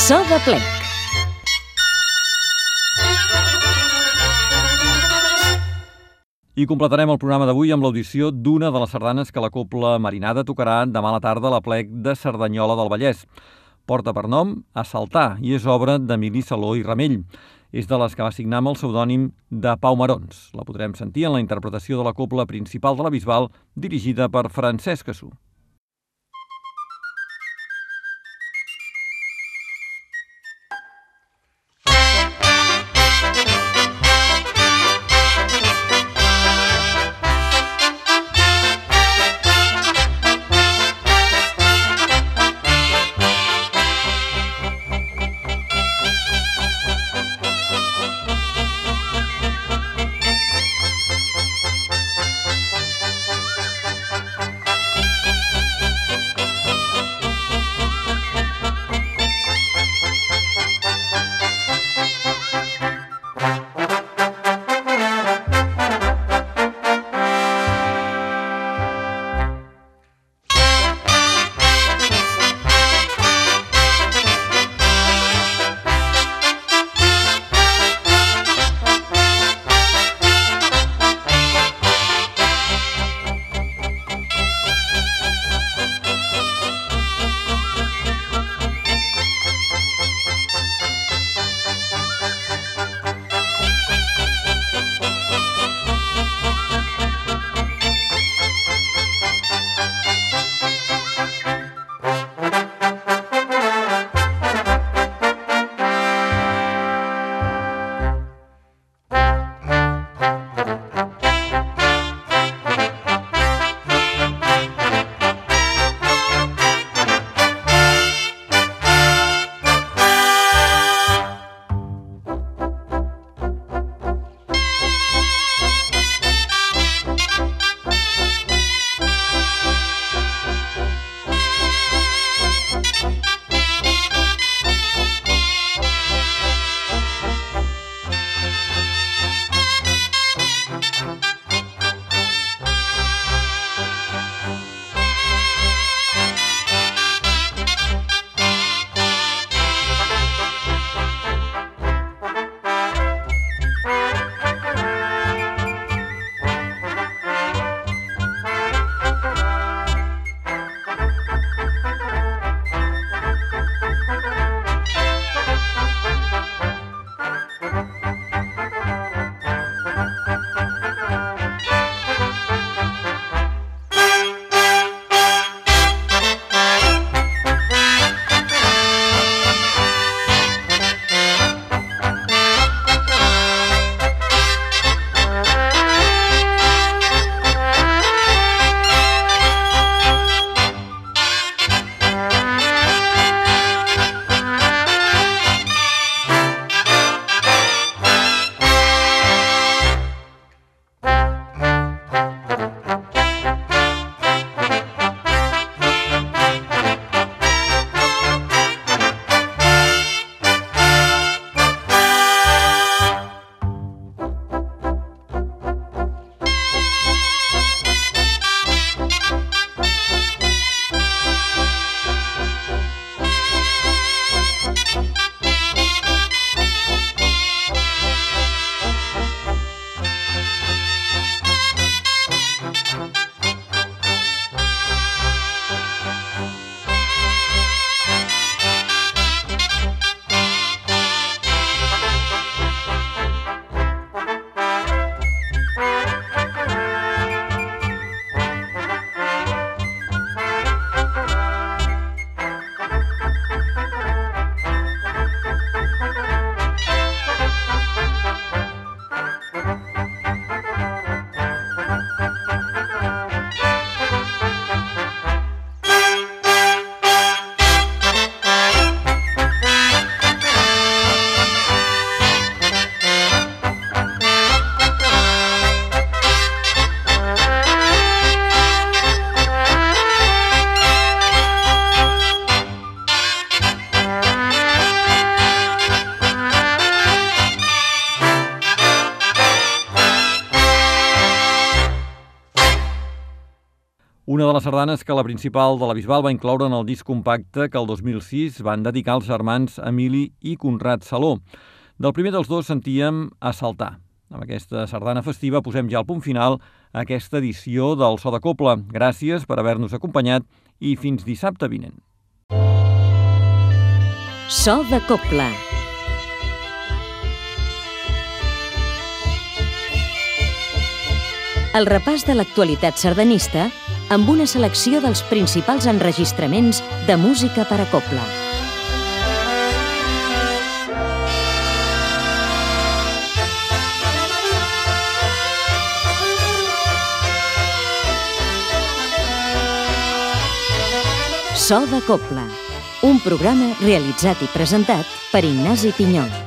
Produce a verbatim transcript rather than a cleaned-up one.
So de plec. I completarem el programa d'avui amb l'audició d'una de les sardanes que la Cobla Marinada tocarà demà a la tarda a la plec de Cerdanyola del Vallès. Porta per nom Assaltar i és obra d'Emili Saló i Ramell. És de les que va signar amb el pseudònim de Pau Marons. La podrem sentir en la interpretació de la cobla principal de la Bisbal, dirigida per Francesc Cassú. Una de les sardanes que la Principal de la Bisbal va incloure en el disc compacte que el dos mil sis van dedicar als germans Emili i Conrad Saló. Del primer dels dos sentíem A saltar. Amb aquesta sardana festiva posem ja el punt final a aquesta edició del So de Cobla. Gràcies per haver-nos acompanyat i fins dissabte vinent. So de Cobla. El repàs de l'actualitat sardanista amb una selecció dels principals enregistraments de música per a cobla. So de Cobla, un programa realitzat i presentat per Ignasi Pinyol.